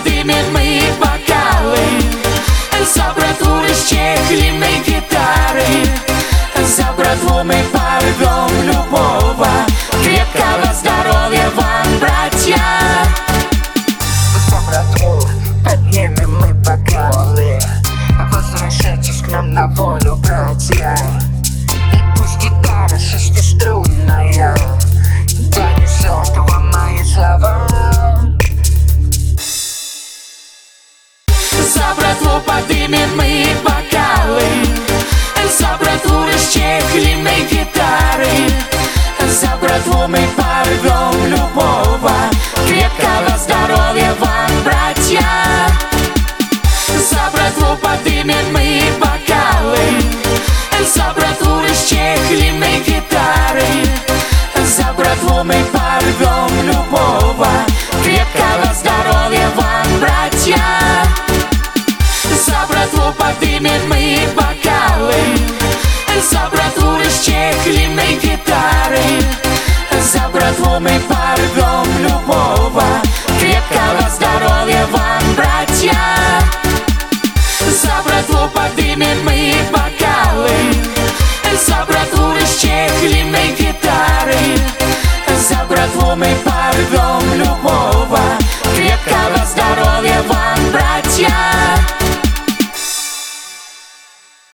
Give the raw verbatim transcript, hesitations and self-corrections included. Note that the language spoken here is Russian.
подымем мы бокалы за братву расчехленной гитары. За братву мы порвем любого. Крепкого здоровья вам, братья! За братву поднимем мы бокалы. Возвращайтесь к нам на волю, братья. И пусть гитара шестиструнная донесет вам мои слова. За братву подымем мы бокалы за братву расчехленной гитары. За братву мы порвем любого. Крепкого здоровья вам, братья! За братву подымем мы бокалы за братву расчехленной гитары. За братву мы порвем любого. Крепкого здоровья вам, братья! За братву подымем мы бокалы за братву расчехленной гитары. За братву мы порвем любого. Крепкого здоровья вам, братья! За братву подымем мы бокалы за братву расчехленной гитары. За братву мы